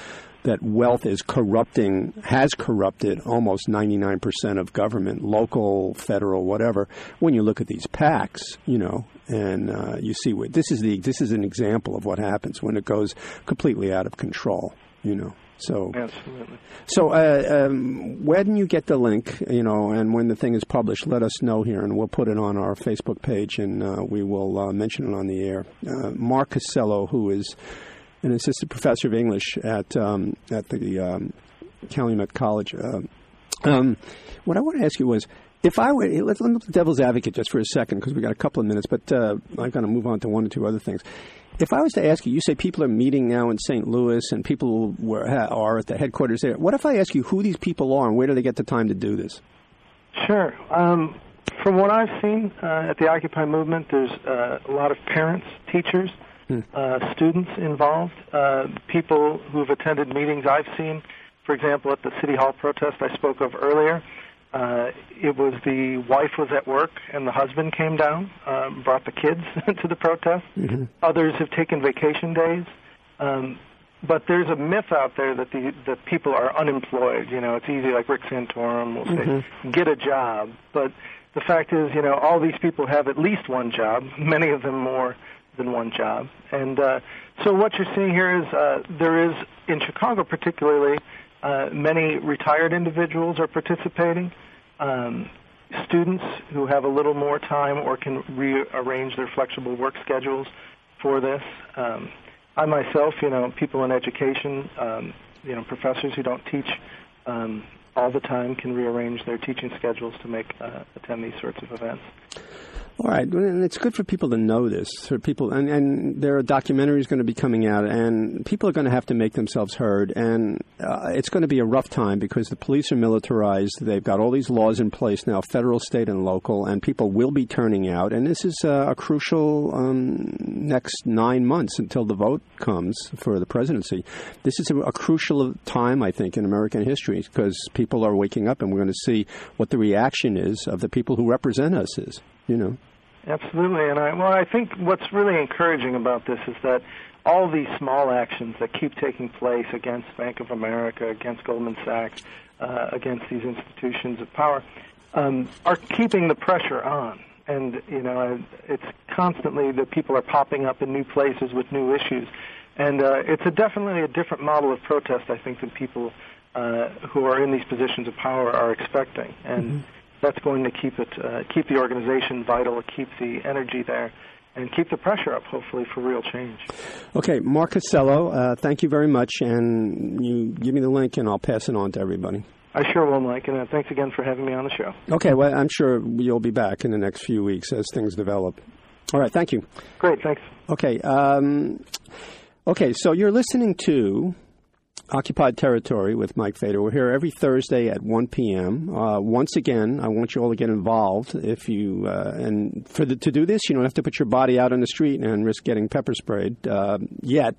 that wealth is corrupting, has corrupted almost ninety-nine percent of government, local, federal, whatever. When you look at these PACs, you know, and uh, you see what this is the this is an example of what happens when it goes completely out of control, you know. So, absolutely. So, uh, um, when you get the link, you know, and when the thing is published, let us know here, and we'll put it on our Facebook page, and uh, we will uh, mention it on the air. Uh, Mark Costello, who is an assistant professor of English at um, at the um, Calumet College. Uh, um, what I want to ask you was, if I were, let's let me play devil's advocate just for a second, because we got a couple of minutes, but uh, I'm going to move on to one or two other things. If I was to ask you, you say people are meeting now in Saint Louis and people were, are at the headquarters there. What if I ask you who these people are and where do they get the time to do this? Sure. Um, from what I've seen uh, at the Occupy movement, there's uh, a lot of parents, teachers, hmm. uh, students involved, uh, people who've attended meetings I've seen. For example, at the City Hall protest I spoke of earlier, Uh, it was the wife was at work and the husband came down, um, brought the kids to the protest. Mm-hmm. Others have taken vacation days. Um, but there's a myth out there that the that people are unemployed. You know, it's easy, like Rick Santorum will say, mm-hmm. get a job. But the fact is, you know, all these people have at least one job, many of them more than one job. And uh, so what you're seeing here is uh, there is, in Chicago particularly, uh, many retired individuals are participating. Um, students who have a little more time or can rearrange their flexible work schedules for this. Um, I myself, you know, people in education, um, you know, professors who don't teach um, all the time can rearrange their teaching schedules to make uh, attend these sorts of events. All right, and it's good for people to know this. For people, and, and there are documentaries going to be coming out, and people are going to have to make themselves heard. And uh, it's going to be a rough time because the police are militarized. They've got all these laws in place now, federal, state, and local, and people will be turning out. And this is uh, a crucial um, next nine months until the vote comes for the presidency. This is a, a crucial time, I think, in American history because people are waking up, and we're going to see what the reaction is of the people who represent us is. You know. Absolutely, and I well, I think what's really encouraging about this is that all these small actions that keep taking place against Bank of America, against Goldman Sachs, uh, against these institutions of power, um, are keeping the pressure on. And you know, it's constantly that people are popping up in new places with new issues, and uh, it's a definitely a different model of protest, I think, than people uh, who are in these positions of power are expecting, and. Mm-hmm. That's going to keep it, uh, keep the organization vital, keep the energy there, and keep the pressure up, hopefully, for real change. Okay, Mark Costello, uh, thank you very much, and you give me the link, and I'll pass it on to everybody. I sure will, Mike, and uh, thanks again for having me on the show. Okay, well, I'm sure you'll be back in the next few weeks as things develop. All right, thank you. Great, thanks. Okay, um, okay, so you're listening to Occupied Territory with Mike Feder. We're here every Thursday at one p.m. Uh, once again, I want you all to get involved. If you uh, and for the, to do this, you don't have to put your body out on the street and risk getting pepper sprayed uh, yet.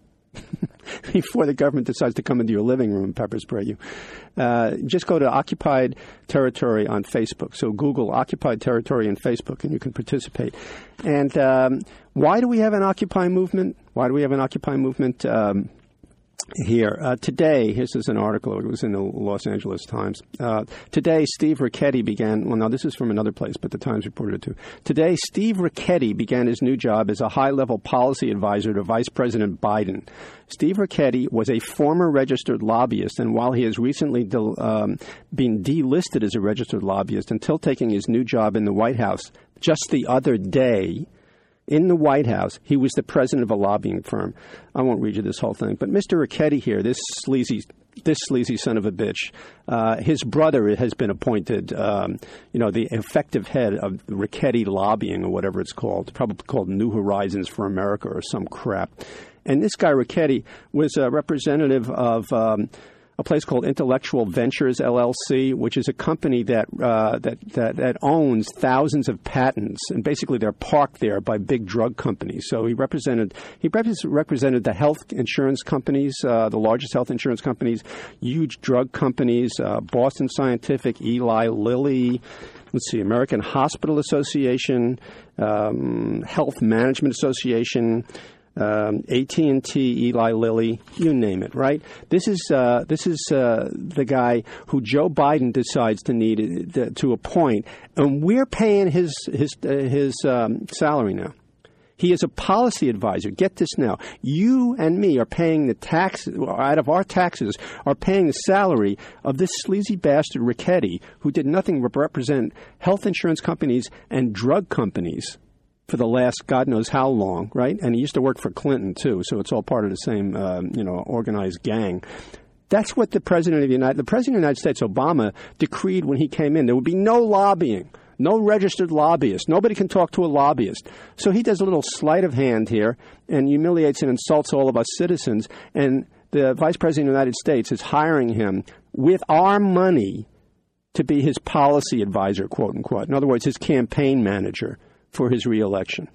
Before the government decides to come into your living room and pepper spray you. Uh, just go to Occupied Territory on Facebook. So Google Occupied Territory on Facebook and you can participate. And um, why do we have an Occupy movement? Why do we have an Occupy movement? Um, Here. Uh, today, this is an article, it was in the Los Angeles Times. Uh, today, Steve Ricchetti began, well, no, this is from another place, but the Times reported it too. Today, Steve Ricchetti began his new job as a high-level policy advisor to Vice President Biden. Steve Ricchetti was a former registered lobbyist, and while he has recently de- um, been delisted as a registered lobbyist until taking his new job in the White House just the other day, in the White House, he was the president of a lobbying firm. I won't read you this whole thing, but Mister Ricchetti here, this sleazy, this sleazy son of a bitch, uh, his brother has been appointed, um, you know, the effective head of Ricchetti Lobbying or whatever it's called, probably called New Horizons for America or some crap. And this guy Ricchetti was a representative of Um, a place called Intellectual Ventures, L L C, which is a company that, uh, that that that owns thousands of patents, and basically they're parked there by big drug companies. So he represented he represented the health insurance companies, uh, the largest health insurance companies, huge drug companies, uh, Boston Scientific, Eli Lilly. Let's see, American Hospital Association, um, Health Management Association. Um, A T and T, Eli Lilly, you name it, right? This is uh, this is uh, the guy who Joe Biden decides to need uh, to appoint, and we're paying his his uh, his um, salary now. He is a policy advisor. Get this now. You and me are paying the tax out of our taxes, are paying the salary of this sleazy bastard Ricchetti, who did nothing but represent health insurance companies and drug companies for the last God knows how long, right? And he used to work for Clinton, too, so it's all part of the same, um, you know, organized gang. That's what the President of the United, the President of the United States, Obama, decreed when he came in. There would be no lobbying, no registered lobbyist. Nobody can talk to a lobbyist. So he does a little sleight of hand here and humiliates and insults all of us citizens. And the Vice President of the United States is hiring him with our money to be his policy advisor, quote unquote. In other words, his campaign manager for his reelection.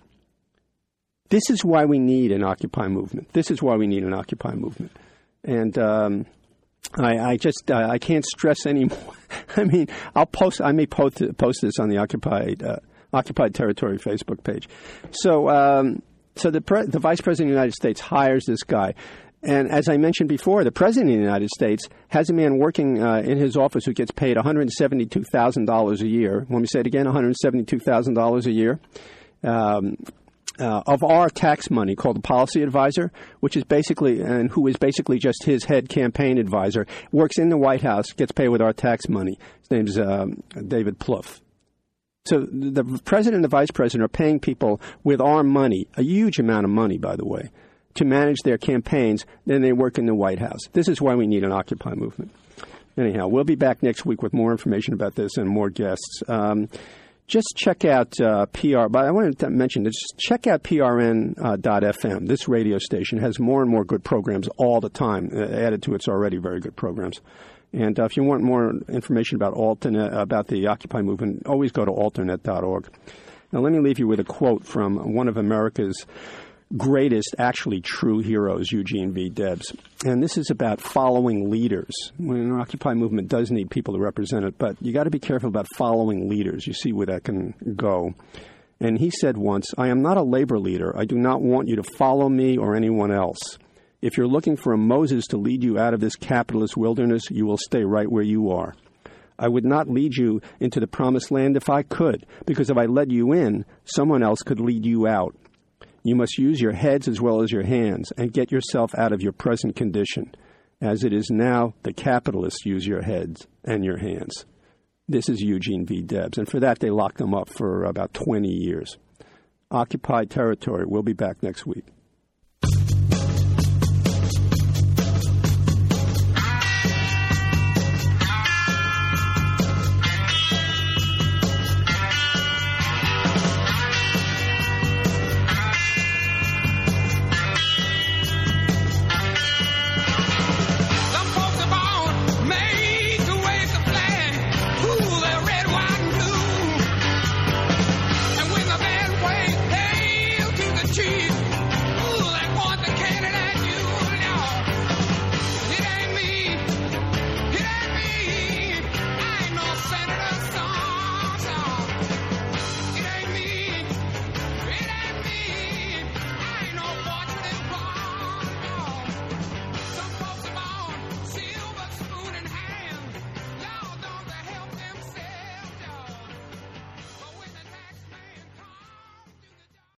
This is why we need an Occupy movement. This is why we need an Occupy movement. And um, I, I just uh, I can't stress anymore. I mean, I'll post. I may post post this on the Occupied uh, Occupied Territory Facebook page. So, um, so the pre- the Vice President of the United States hires this guy. And as I mentioned before, the President of the United States has a man working uh, in his office who gets paid one hundred seventy-two thousand dollars a year. Let me say it again, one hundred seventy-two thousand dollars a year um, uh, of our tax money, called a policy advisor, which is basically, and who is basically just his head campaign advisor, works in the White House, gets paid with our tax money. His name's um, David Plouffe. So the President and the Vice President are paying people with our money, a huge amount of money, by the way, to manage their campaigns. Then they work in the White House. This is why we need an Occupy movement. Anyhow, we'll be back next week with more information about this and more guests. Um, just check out uh, P R. But I wanted to mention this. Just check out P R N dot F M. This radio station has more and more good programs all the time, uh, added to its already very good programs. And uh, if you want more information about Alternet, about the Occupy movement, always go to alternet dot org. Now, let me leave you with a quote from one of America's greatest, actually true heroes, Eugene V. Debs. And this is about following leaders. When an Occupy movement does need people to represent it, but you got to be careful about following leaders. You see where that can go. And he said once, "I am not a labor leader. I do not want you to follow me or anyone else. If you're looking for a Moses to lead you out of this capitalist wilderness, you will stay right where you are. I would not lead you into the promised land if I could, because if I led you in, someone else could lead you out. You must use your heads as well as your hands and get yourself out of your present condition. As it is now, the capitalists use your heads and your hands." This is Eugene V. Debs, and for that they locked him up for about twenty years. Occupied Territory. We'll be back next week.